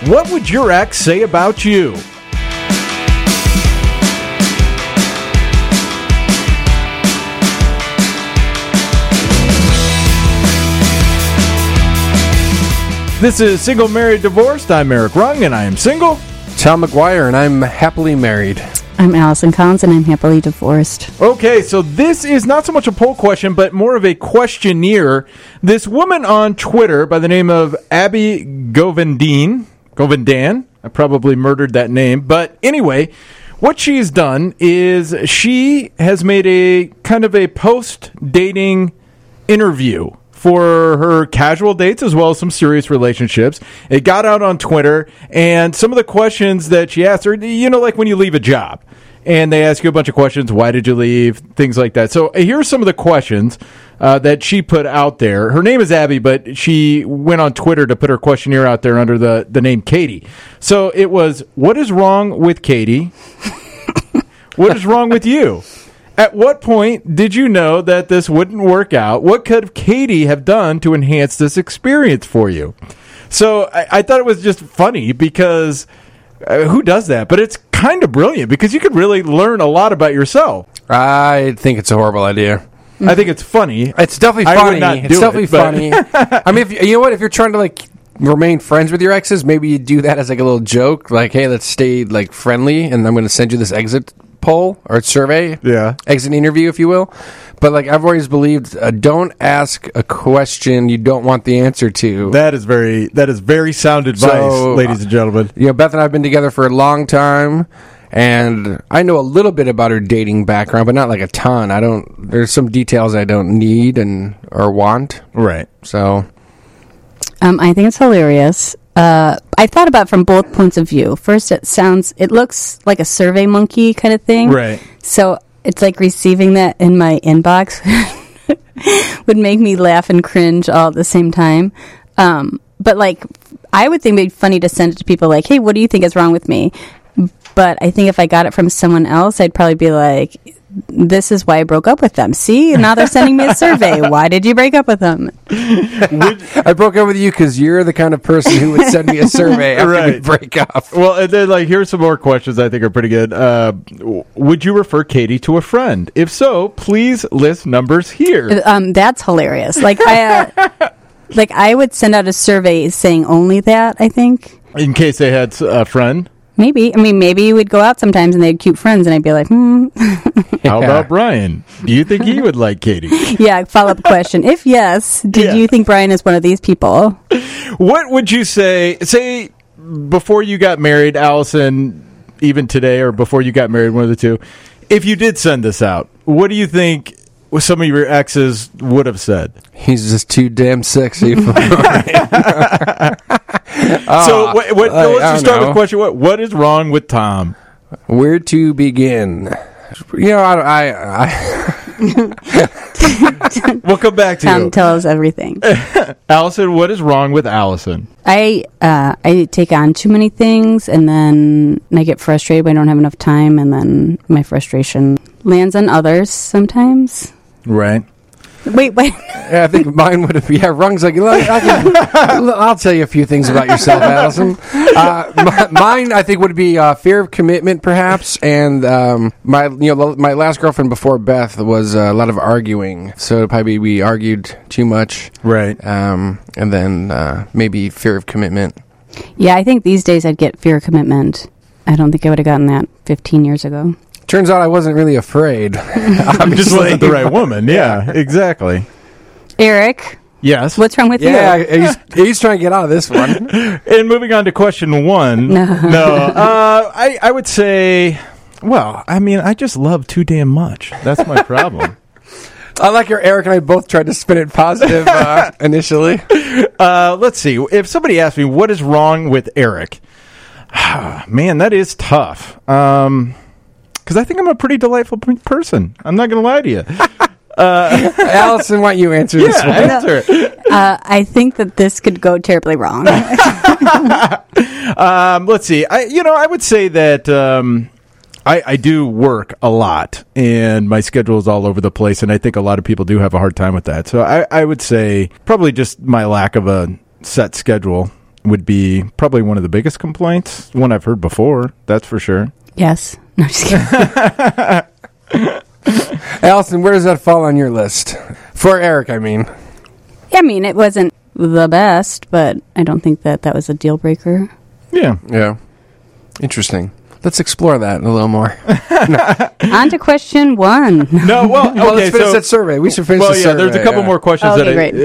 What would your ex say about you? This is Single, Married, Divorced. I'm Eric Rung, and I am single. Tom McGuire, and I'm happily married. I'm Allison Collins, and I'm happily divorced. Okay, so this is not so much a poll question, but more of a questionnaire. This woman on Twitter by the name of Abby Govindan, I probably murdered that name, but anyway, what she's done is she has made a kind of a post-dating interview for her casual dates as well as some serious relationships. It got out on Twitter, and some of the questions that she asked are, you know, like when you leave a job, and they ask you a bunch of questions, why did you leave, things like that. So here's some of the questions that she put out there. Her name is Abby, but she went on Twitter to put her questionnaire out there under the name Katie. So it was, what is wrong with Katie? What is wrong with you? At what point did you know that this wouldn't work out? What could Katie have done to enhance this experience for you? So I thought it was just funny because who does that? But it's kind of brilliant because you could really learn a lot about yourself. I think it's a horrible idea. I think it's funny. It's definitely funny. It's definitely funny. I mean, you know what? If you're trying to like remain friends with your exes, maybe you do that as like a little joke, like, "Hey, let's stay like friendly, and I'm going to send you this exit poll or survey, exit interview, if you will." But like I've always believed, don't ask a question you don't want the answer to. That is very sound advice, ladies and gentlemen. You know, Beth and I have been together for a long time, and I know a little bit about her dating background, but not like a ton. There's some details I don't need or want. Right. So, I think it's hilarious. I thought about it from both points of view. First, it looks like a Survey Monkey kind of thing. Right. So it's like receiving that in my inbox would make me laugh and cringe all at the same time. But like, I would think it'd be funny to send it to people like, "Hey, what do you think is wrong with me?" But I think if I got it from someone else, I'd probably be like, "This is why I broke up with them. See, now they're sending me a survey. Why did you break up with them?" I broke up with you because you're the kind of person who would send me a survey after we break up. Well, and then like here's some more questions I think are pretty good. Would you refer Katie to a friend? If so, please list numbers here. That's hilarious. Like I would send out a survey saying only that, I think. In case they had a friend? Maybe. I mean, maybe you would go out sometimes and they had cute friends, and I'd be like, How about Brian? Do you think he would like Katie? Yeah, follow-up question. If yes, did you think Brian is one of these people? What would you say before you got married, Allison, even today, or before you got married, one of the two, if you did send this out, what do you think some of your exes would have said? He's just too damn sexy for me. So let's just start with question. What is wrong with Tom? Where to begin? You know, We'll come back to Tom you. tell us everything. Allison, what is wrong with Allison? I take on too many things, and then I get frustrated when I don't have enough time, and then my frustration lands on others sometimes. Right. Wait. Yeah, I think mine would have. Yeah, Rung's like, I'll tell you a few things about yourself, Allison. Mine, I think, would be fear of commitment, perhaps, and my last girlfriend before Beth was a lot of arguing. So probably we argued too much, right? And then maybe fear of commitment. Yeah, I think these days I'd get fear of commitment. I don't think I would have gotten that 15 years ago. Turns out I wasn't really afraid. I'm just wasn't the right woman. Yeah, exactly. Eric? Yes? What's wrong with you? Yeah, he's trying to get out of this one. And moving on to question one. No. I would say, well, I mean, I just love too damn much. That's my problem. I like your Eric and I both tried to spin it positive initially. Let's see. If somebody asked me, what is wrong with Eric? Man, that is tough. Because I think I'm a pretty delightful person. I'm not going to lie to you. Allison, why don't you answer this one? Answer it. I think that this could go terribly wrong. Let's see. I would say that I do work a lot, and my schedule is all over the place, and I think a lot of people do have a hard time with that. So I would say probably just my lack of a set schedule would be probably one of the biggest complaints. One I've heard before, that's for sure. Yes. No, just kidding. Allison, where does that fall on your list? For Eric, I mean. I mean, it wasn't the best, but I don't think that was a deal breaker. Yeah. Yeah. Interesting. Let's explore that a little more. On to question 1. No, well, okay, let's finish that survey. We should finish the survey. There's a couple more questions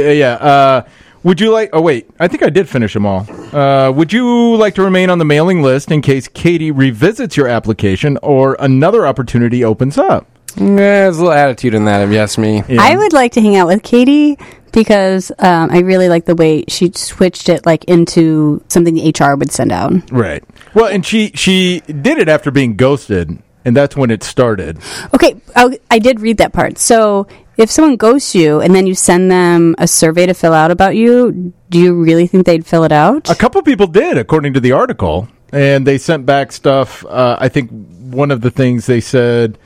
would you like... Oh, wait. I think I did finish them all. Would you like to remain on the mailing list in case Katie revisits your application or another opportunity opens up? There's a little attitude in that, if you ask me. Yeah. I would like to hang out with Katie because I really like the way she switched it into something the HR would send out. Right. Well, and she did it after being ghosted, and that's when it started. Okay, I did read that part. So if someone ghosts you and then you send them a survey to fill out about you, do you really think they'd fill it out? A couple people did, according to the article, and they sent back stuff. I think one of the things they said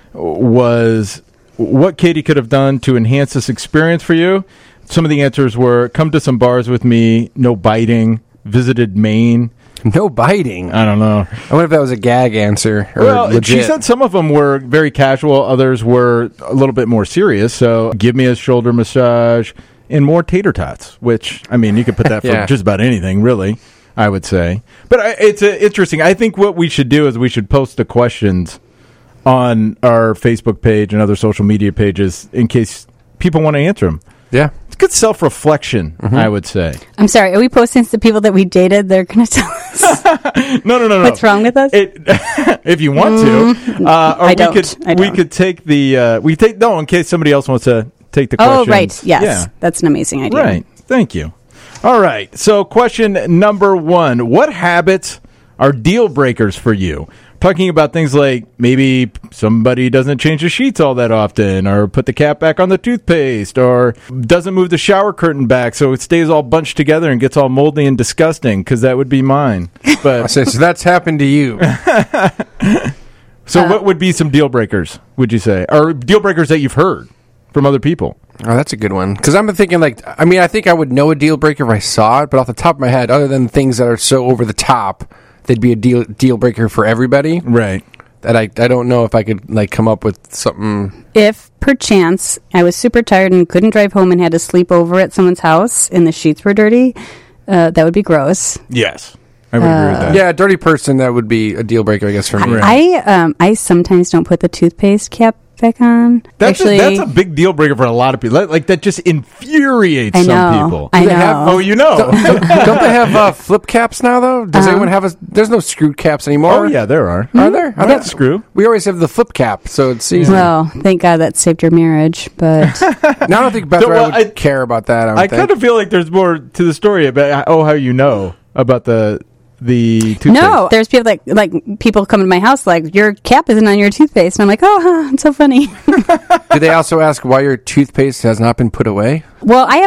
was what Katie could have done to enhance this experience for you. Some of the answers were, come to some bars with me, no biting, visited Maine. No biting? I don't know. I wonder if that was a gag answer or legit. She said some of them were very casual, others were a little bit more serious. So, give me a shoulder massage and more tater tots, which, I mean, you could put that for just about anything, really, I would say. But it's interesting. I think what we should do is we should post the questions on our Facebook page and other social media pages in case people want to answer them. Yeah. It's good self-reflection, I would say. I'm sorry, are we posting to people that we dated? They're going to tell us no. what's wrong with us? If you want to. Or we could take the... in case somebody else wants to take the questions. Oh, right. Yes. Yeah. That's an amazing idea. Right. Thank you. All right. So question number 1. What habits are deal breakers for you? Talking about things like maybe somebody doesn't change the sheets all that often, or put the cap back on the toothpaste, or doesn't move the shower curtain back so it stays all bunched together and gets all moldy and disgusting, because that would be mine. But so that's happened to you. So what would be some deal breakers, would you say? Or deal breakers that you've heard from other people? Oh, that's a good one. Because I'm thinking, I think I would know a deal breaker if I saw it, but off the top of my head, other than things that are so over the top, they'd be a deal breaker for everybody. Right. That I don't know if I could come up with something. If perchance I was super tired and couldn't drive home and had to sleep over at someone's house and the sheets were dirty, that would be gross. Yes. I would agree with that. Yeah, a dirty person, that would be a deal breaker, I guess, for me. I sometimes don't put the toothpaste cap back on. That's a big deal breaker for a lot of people. Like that just infuriates some people. I know. Don't they have flip caps now, though? Does anyone have there's no screw caps anymore? Oh, yeah, there are. Are there? I got screw. We always have the flip cap, so it's easy. Well, thank God that saved your marriage, but... Now I don't think Beth would care about that, I kind of feel like there's more to the story about how you know about the toothpaste. No, there's people people come to my house your cap isn't on your toothpaste, and I'm like, it's so funny. Do they also ask why your toothpaste has not been put away? Well, I have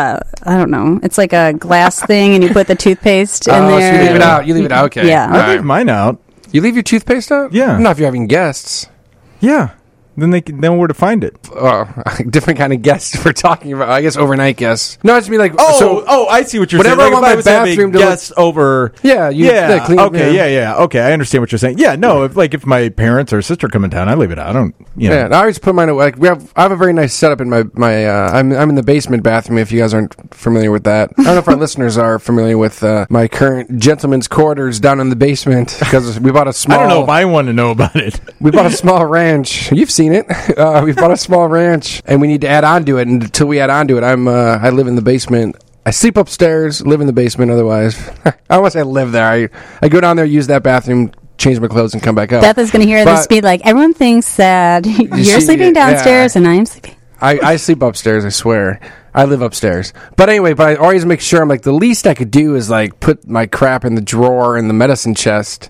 I don't know, it's like a glass thing, and you put the toothpaste in there. So you leave it out. You leave it out. Okay. Yeah. I leave mine out. You leave your toothpaste out? Yeah. Not if you're having guests. Yeah. Then they know where to find it. Different kind of guests we're talking about. I guess overnight guests. No, it's me I see what you're saying. Whatever I'm on my bathroom to guests over. Yeah, clean up. Okay, I understand what you're saying. Yeah, no, if my parents or sister come in town, I leave it out. I don't. Yeah, I always put mine away. I have a very nice setup in my I'm in the basement bathroom. If you guys aren't familiar with that, I don't know if our listeners are familiar with my current gentleman's quarters down in the basement, because we bought a small. I don't know if I want to know about it. We bought a small ranch. You've seen it. We've bought a small ranch, and we need to add on to it. And until we add on to it, I live in the basement. I sleep upstairs, live in the basement. Otherwise, I don't want to say I live there. I go down there, use that bathroom, change my clothes, and come back up. Beth is going to hear this be like, everyone thinks that you're sleeping downstairs and I'm sleeping. I sleep upstairs, I swear. I live upstairs. But anyway, I always make sure the least I could do is put my crap in the drawer in the medicine chest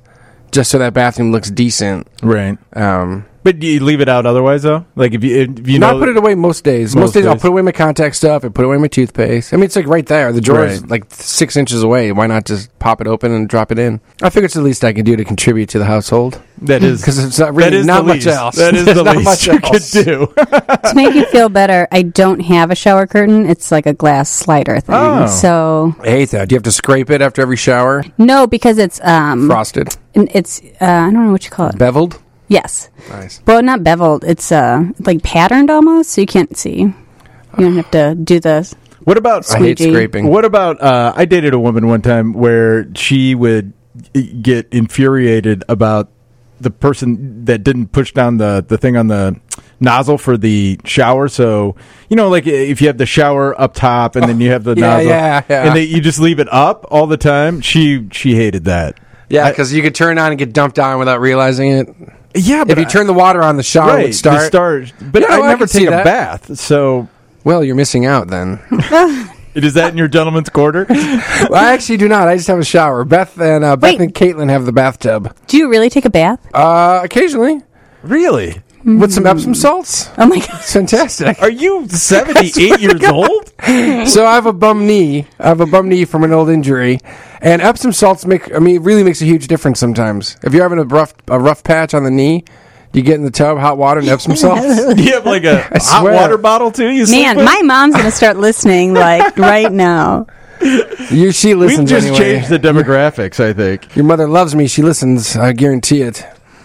just so that bathroom looks decent. Right. But do you leave it out otherwise, though? Like, if you know... I put it away most days. Most days I'll put away my contact stuff and put away my toothpaste. I mean, it's like right there. The drawer is like 6 inches away. Why not just pop it open and drop it in? I figure it's the least I can do to contribute to the household. That is... Because it's not really not much else. That is the least you could do. To make you feel better, I don't have a shower curtain. It's like a glass slider thing. Oh. So... I hate that. Do you have to scrape it after every shower? No, because it's... Frosted. It's... I don't know what you call it. Beveled? Yes. Nice. Well, not beveled. It's like patterned almost, so you can't see. You don't have to do the... What about... I hate scraping. What about... I dated a woman one time where she would get infuriated about the person that didn't push down the thing on the nozzle for the shower. So, like if you have the shower up top and then you have the nozzle. Yeah. And you just leave it up all the time. She hated that. Yeah, because you could turn it on and get dumped on without realizing it. Yeah, but if you turn the water on, the shower would start. But I never take a bath, so... Well, you're missing out then. Is that in your gentleman's quarter? Well, I actually do not. I just have a shower. Beth and Caitlin have the bathtub. Do you really take a bath? Occasionally. Really? With some Epsom salts. Oh my God. It's fantastic. Are you 78 years old? So I have a bum knee. From an old injury. And Epsom salts really makes a huge difference sometimes. If you're having a rough patch on the knee, you get in the tub, hot water and Epsom salts. Do you have like a hot water bottle too? Man, my mom's going to start listening like right now. She listens. We've just changed the demographics, I think. Your mother loves me. She listens. I guarantee it.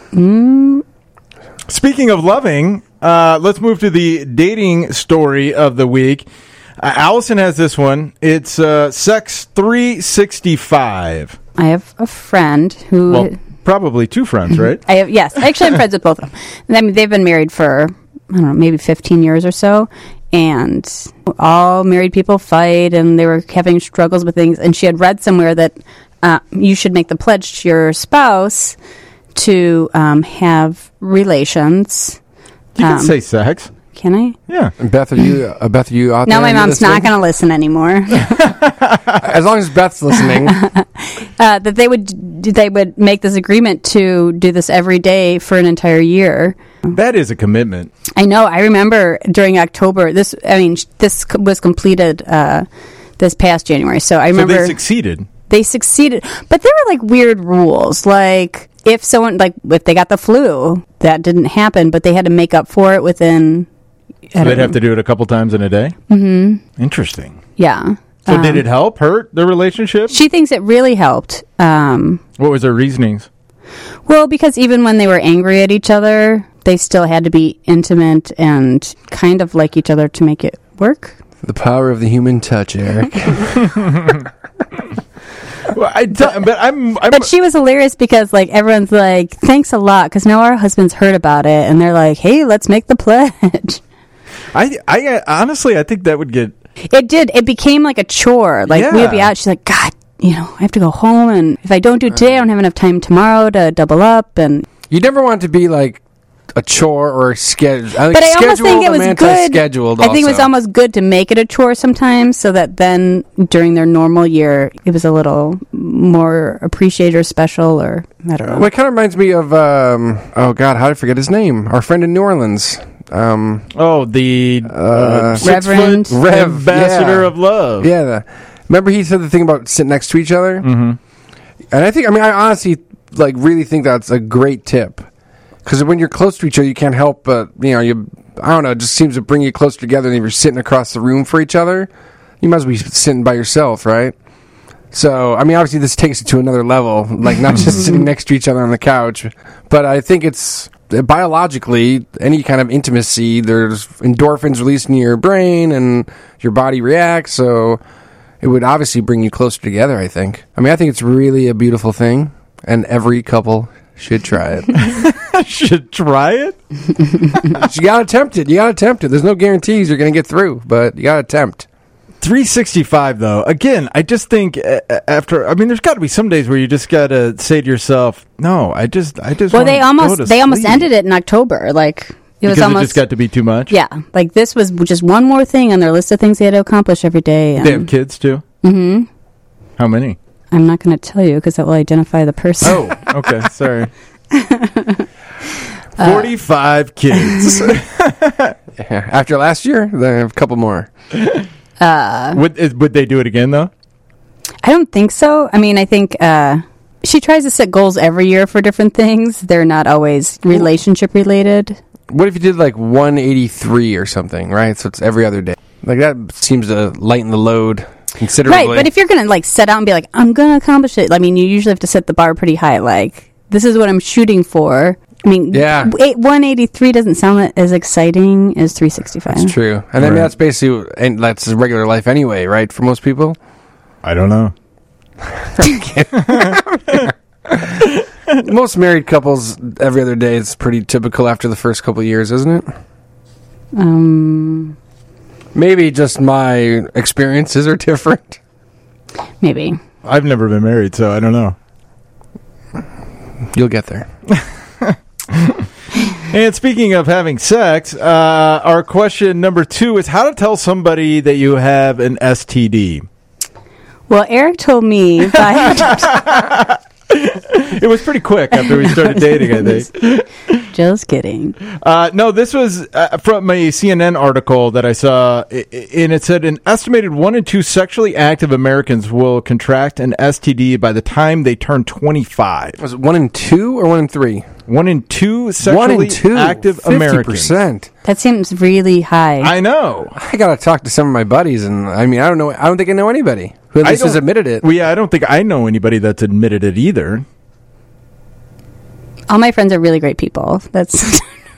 Speaking of loving, let's move to the dating story of the week. Allison has this one. It's Sex 365. I have a friend who... Well, probably two friends, right? Yes. Actually, I'm friends with both of them. I mean, they've been married for, I don't know, maybe 15 years or so. And all married people fight, and they were having struggles with things. And she had read somewhere that you should make the pledge to your spouse to have relations. You can say sex. Can I? Yeah. And Beth, are you out there? Now my mom's not going to listen anymore. As long as Beth's listening. That they would make this agreement to do this every day for an entire year. That is a commitment. I know. I remember during October. This was completed this past January. So I remember they succeeded. They succeeded, but there were like weird rules, like if they got the flu, that didn't happen, but they had to make up for it within. So they'd have to do it a couple times in a day? Mm-hmm. Interesting. Yeah. So did it hurt the relationship? She thinks it really helped. What was her reasonings? Well, because even when they were angry at each other, they still had to be intimate and kind of like each other to make it work. The power of the human touch, Eric. Well, but she was hilarious because like everyone's like, thanks a lot, because now our husbands heard about it and they're like, hey, let's make the pledge. I honestly, I think that would get... It did. It became like a chore. Like we'd be out. She's like, God, I have to go home, and if I don't do it today, I don't have enough time tomorrow to double up. And you never want to be like a chore or scheduled. But I almost think it was good. Scheduled. I think it was almost good to make it a chore sometimes, so that then during their normal year, it was a little more appreciated or special, or I don't know. Well, it kind of reminds me of how did I forget his name? Our friend in New Orleans. The Reverend Ambassador of Love. Yeah. Remember he said the thing about sitting next to each other? Mm-hmm. And I honestly really think that's a great tip. Because when you're close to each other, you can't help but, it just seems to bring you closer together. And if you're sitting across the room for each other, you must be sitting by yourself, right? So, obviously this takes it to another level, like not just sitting next to each other on the couch. But I think it's biologically, any kind of intimacy, there's endorphins released in your brain and your body reacts. So it would obviously bring you closer together, I think. I think it's really a beautiful thing, and every couple should try it. Should try it? You gotta attempt it. There's no guarantees you're gonna get through, but you gotta attempt. 365 though. Again, I just think after. There's got to be some days where you just got to say to yourself, "No, I just." Well, they almost ended it in October. Like it was almost. It just got to be too much. Yeah, like this was just one more thing on their list of things they had to accomplish every day. They have kids too. Mm-hmm. How many? I'm not going to tell you because that will identify the person. Oh. Okay, sorry. 45 kids. After last year, they have a couple more. Would they do it again, though? I don't think so. I mean, I think she tries to set goals every year for different things. They're not always relationship related. What if you did like 183 or something, right? So it's every other day. Like that seems to lighten the load considerably. Right, but if you're going to like set out and be like, I'm going to accomplish it, I mean, you usually have to set the bar pretty high. Like, this is what I'm shooting for. I mean, 183 doesn't sound as exciting as 365. That's true. And I mean, that's basically, and that's regular life anyway, right, for most people? I don't know. Most married couples, every other day is pretty typical after the first couple of years, isn't it? Maybe just my experiences are different. Maybe. I've never been married, so I don't know. You'll get there. And speaking of having sex, our question number 2 is how to tell somebody that you have an STD. Well, Eric told me it was pretty quick after we started dating, I think. Just kidding. No, this was from a CNN article that I saw, and it said an estimated 1 in 2 sexually active Americans will contract an STD by the time they turn 25. Was it 1 in 2 or 1 in 3? 1 in 2 sexually active 50%. Americans. That seems really high. I know. I gotta talk to some of my buddies, and I mean, I don't know. I don't think I know anybody who at least has admitted it. Well, yeah, I don't think I know anybody that's admitted it either. All my friends are really great people. That's.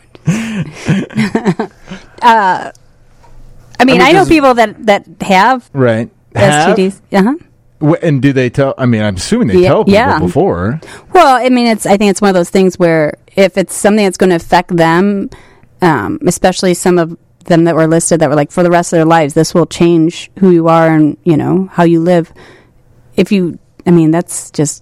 I mean, I know people that have right STDs. And do they tell? I mean, I'm assuming they tell people before. Well, I mean, I think it's one of those things where if it's something that's going to affect them, especially some of them that were listed that were like for the rest of their lives, this will change who you are and how you live. That's just,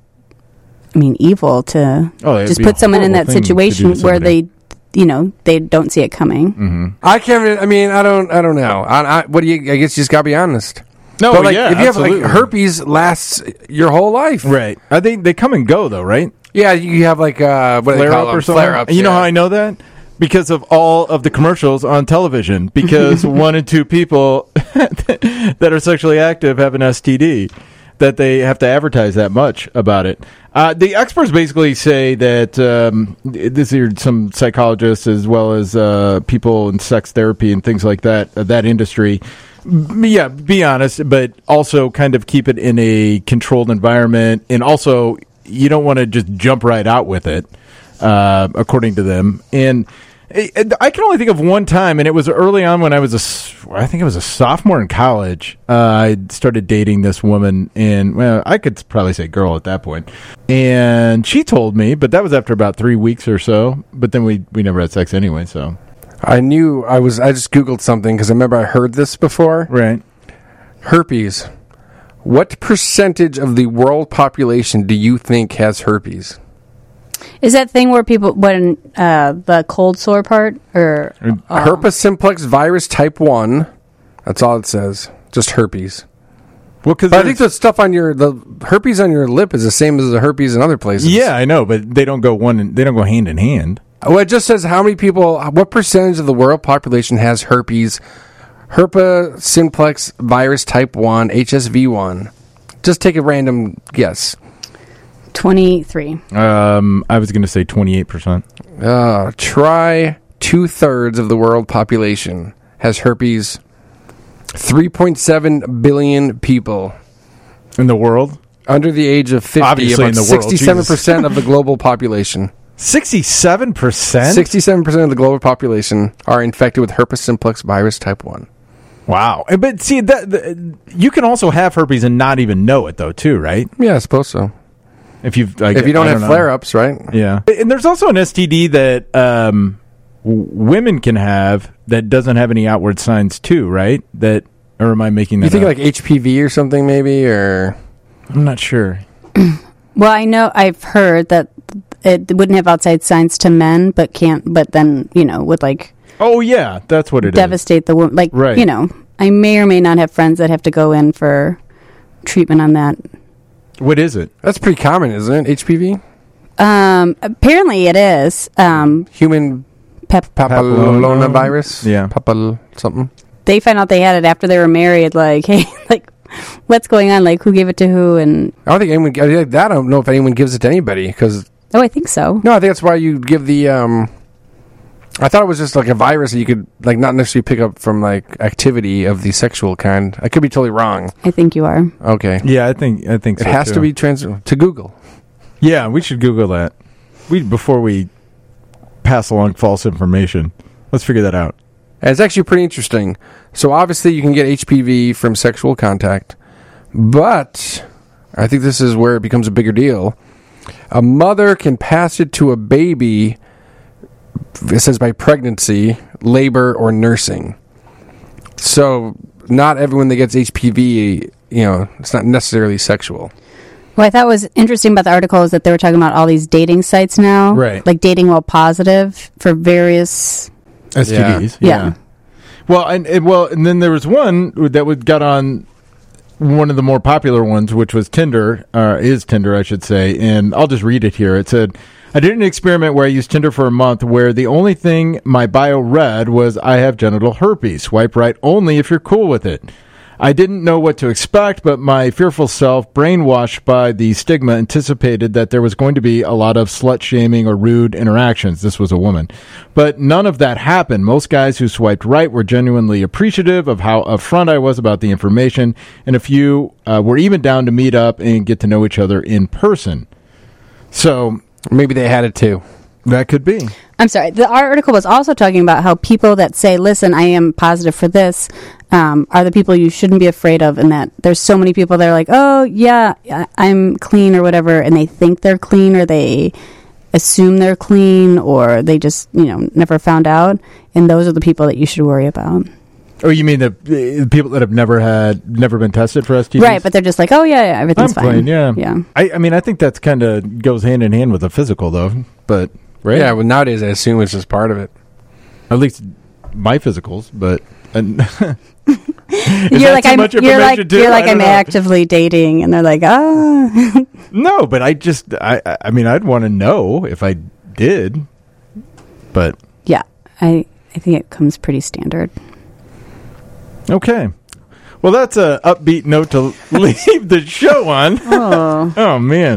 evil to just put someone in that situation where they don't see it coming. Mm-hmm. I can't. I mean, I don't know. What do you? I guess you just gotta be honest. No, but if you absolutely. have herpes, lasts your whole life, right? They come and go though, right? Yeah, you have what flare up or something. Flare ups. You know how I know that? Because of all of the commercials on television. Because 1 in 2 people that are sexually active have an STD. That they have to advertise that much about it. The experts basically say that this are some psychologists as well as people in sex therapy and things like that, that industry. Yeah, be honest, but also kind of keep it in a controlled environment. And also, you don't want to just jump right out with it, according to them. And I can only think of one time, and it was early on when I think I was a sophomore in college. I started dating this woman, and I could probably say girl at that point. And she told me, but that was after about 3 weeks or so. But then we never had sex anyway, so. I just Googled something because I remember I heard this before. Right. Herpes. What percentage of the world population do you think has herpes? Is that thing where people, when the cold sore part? Or herpes simplex virus type 1. That's all it says. Just herpes. Well, but I think the stuff on the herpes on your lip is the same as the herpes in other places. Yeah, I know, but they don't go hand in hand. Well, it just says how many people, what percentage of the world population has herpes, herpes simplex virus type 1, HSV1. Just take a random guess. 23. I was going to say 28%. Try 2/3 of the world population has herpes. 3.7 billion people in the world under the age of 50. Obviously, about in the world, 67% of the global population. 67%? 67% of the global population are infected with herpes simplex virus type 1. Wow. But see, you can also have herpes and not even know it, though, too, right? Yeah, I suppose so. If you don't have flare-ups, right? Yeah. And there's also an STD that women can have that doesn't have any outward signs, too, right? Or am I making that up? You think like HPV or something, maybe? Or I'm not sure. Well, I know I've heard that it wouldn't have outside signs to men, but then, would like... Oh, yeah, that's what it devastate the woman. Like, right. I may or may not have friends that have to go in for treatment on that. What is it? That's pretty common, isn't it? HPV? Apparently it is. Human papilloma virus. Yeah. Something. They found out they had it after they were married. Like, hey, like, what's going on? Like, who gave it to who? And I don't think anyone. I don't know if anyone gives it to anybody because. Oh, I think so. No, I think that's why you give the. I thought it was just like a virus that you could like not necessarily pick up from like activity of the sexual kind. I could be totally wrong. I think you are. Okay. Yeah, I think so. It has to be to Google. Yeah, we should Google that. Before we pass along false information. Let's figure that out. And it's actually pretty interesting. So obviously you can get HPV from sexual contact, but I think this is where it becomes a bigger deal. A mother can pass it to a baby, it says by pregnancy, labor, or nursing. So not everyone that gets HPV, it's not necessarily sexual. What I thought was interesting about the article is that they were talking about all these dating sites now. Right. Like dating while positive for various STDs. Yeah. Well, and then there was one that got on one of the more popular ones, which was Tinder, is Tinder, I should say. And I'll just read it here. It said, I did an experiment where I used Tinder for a month where the only thing my bio read was, I have genital herpes. Swipe right only if you're cool with it. I didn't know what to expect, but my fearful self, brainwashed by the stigma, anticipated that there was going to be a lot of slut-shaming or rude interactions. This was a woman. But none of that happened. Most guys who swiped right were genuinely appreciative of how upfront I was about the information, and a few were even down to meet up and get to know each other in person. So maybe they had it too. That could be. I'm sorry. The article was also talking about how people that say, listen, I am positive for this, are the people you shouldn't be afraid of, and that there's so many people that are like, oh, yeah, I'm clean or whatever, and they think they're clean or they assume they're clean or they just, never found out, and those are the people that you should worry about. Oh, you mean the people that have never been tested for STDs? Right, but they're just like, oh, yeah, everything's fine. Clean, yeah. Yeah. I mean, I think that's kind of goes hand in hand with the physical, though, but... Right? Yeah, well, nowadays I assume it's just part of it. At least my physicals, but you're like I'm actively dating, and they're like, ah. No, but I mean, I'd want to know if I did, but yeah, I think it comes pretty standard. Okay. Well, that's a upbeat note to leave the show on. Oh man,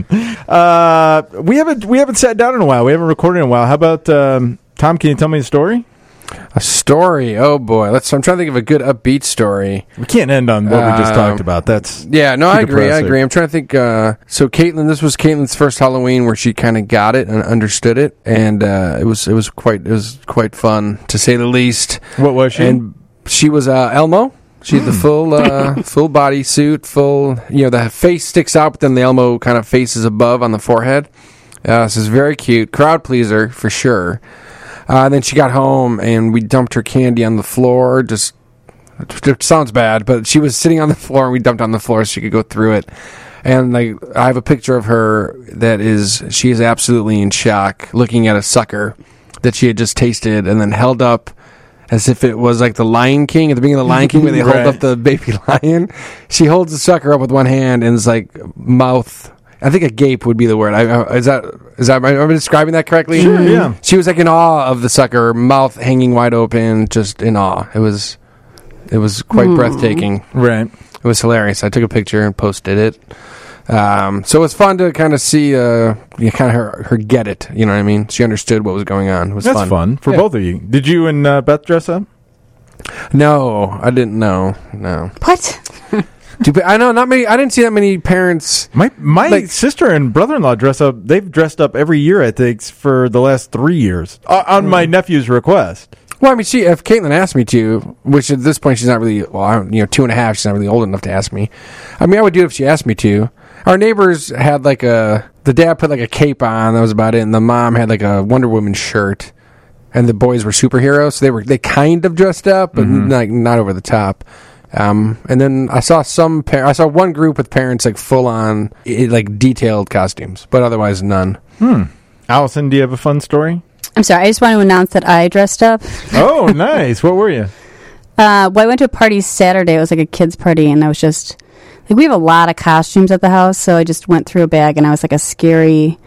we haven't sat down in a while. We haven't recorded in a while. How about Tom? Can you tell me a story? A story? Oh boy, I'm trying to think of a good upbeat story. We can't end on what we just talked about. That's I agree. I'm trying to think. So Caitlin, this was Caitlin's first Halloween where she kind of got it and understood it, and it was quite fun to say the least. What was she? And she was Elmo. She had the full body suit, the face sticks out, but then the Elmo kind of face is above on the forehead. This is very cute. Crowd pleaser, for sure. Then she got home, and we dumped her candy on the floor. It sounds bad, but she was sitting on the floor, and we dumped on the floor so she could go through it. And I have a picture of her she is absolutely in shock, looking at a sucker that she had just tasted and then held up as if it was like the Lion King, at the beginning of the Lion King, where they hold up the baby lion. She holds the sucker up with one hand and is like mouth. I think agape would be the word. Is that? Am I describing that correctly? Sure, yeah. She was like in awe of the sucker, mouth hanging wide open, just in awe. It was quite breathtaking. Right. It was hilarious. I took a picture and posted it. So it was fun to kind of see, kind of her get it. You know what I mean? She understood what was going on. It was That's fun for both of you. Did you and Beth dress up? No, I didn't know. No. What? I know, not many. I didn't see that many parents. My sister and brother-in-law dress up. They've dressed up every year, I think, for the last 3 years on my nephew's request. Well, I mean, if Caitlin asked me to, which at this point she's not really, 2.5, she's not really old enough to ask me. I mean, I would do it if she asked me to. Our neighbors had the dad put like a cape on, that was about it, and the mom had like a Wonder Woman shirt, and the boys were superheroes, so they kind of dressed up, but not over the top. And then I saw I saw one group with parents like full on like detailed costumes, but otherwise none. Allison, do you have a fun story? I'm sorry, I just want to announce that I dressed up. Oh, nice. What were you? I went to a party Saturday. It was like a kid's party, and I was just we have a lot of costumes at the house, so I just went through a bag, and I was like a scary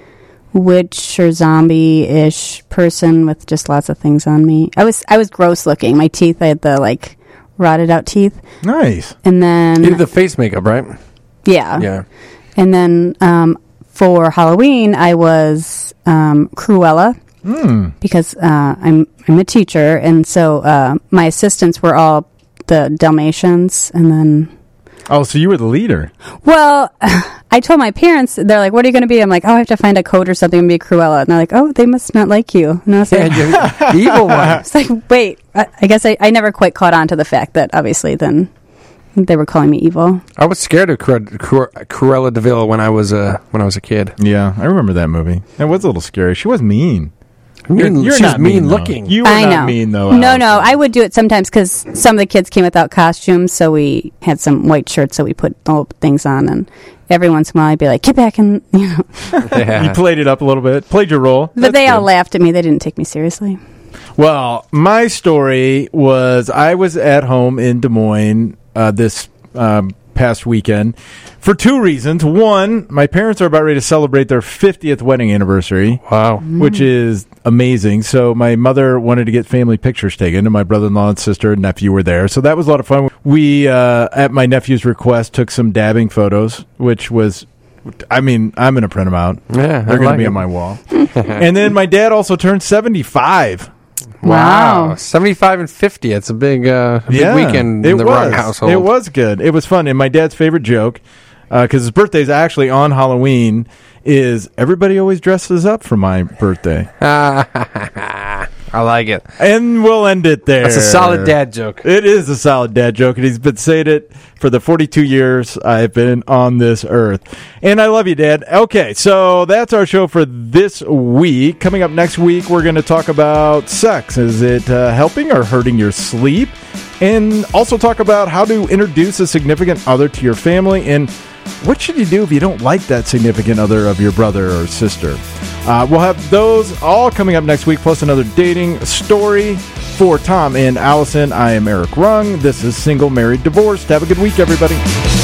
witch or zombie-ish person with just lots of things on me. I was gross looking. My teeth, I had the like rotted out teeth. Nice. And then you did the face makeup, right? Yeah. Yeah. And then for Halloween, I was Cruella because I'm a teacher, and so my assistants were all the Dalmatians, and then. Oh, so you were the leader. Well, I told my parents, they're like, what are you going to be? I'm like, oh, I have to find a coat or something and be Cruella. And they're like, oh, they must not like you. And I was like, the evil one. It's like, wait, I guess I never quite caught on to the fact that obviously then they were calling me evil. I was scared of Cruella de Vil when I was a kid. Yeah, I remember that movie. It was a little scary. She was mean. She's not mean though. looking. You were not mean, though. No, I would do it sometimes because some of the kids came without costumes, so we had some white shirts, so we put all things on, and every once in a while I'd be like, get back, and, you know. Yeah. You played it up a little bit, played your role. But they all laughed at me. They didn't take me seriously. Well, my story was I was at home in Des Moines this past weekend for two reasons. One, my parents are about ready to celebrate their 50th wedding anniversary. Wow. Which is amazing. So my mother wanted to get family pictures taken, and my brother-in-law and sister and nephew were there. So that was a lot of fun. We, at my nephew's request, took some dabbing photos, which was, I mean, I'm going to print them out. Yeah, they're going to be on my wall. And then my dad also turned 75. Wow. 75 and 50. It's a big weekend in the Rung household. It was good. It was fun. And my dad's favorite joke, because his birthday is actually on Halloween, is everybody always dresses up for my birthday. I like it. And we'll end it there. That's a solid dad joke. It is a solid dad joke, and he's been saying it for the 42 years I've been on this earth. And I love you, Dad. Okay, so that's our show for this week. Coming up next week, we're going to talk about sex. Is it helping or hurting your sleep? And also talk about how to introduce a significant other to your family, and what should you do if you don't like that significant other of your brother or sister? We'll have those all coming up next week, plus another dating story. For Tom and Allison, I am Eric Rung. This is Single, Married, Divorced. Have a good week, everybody.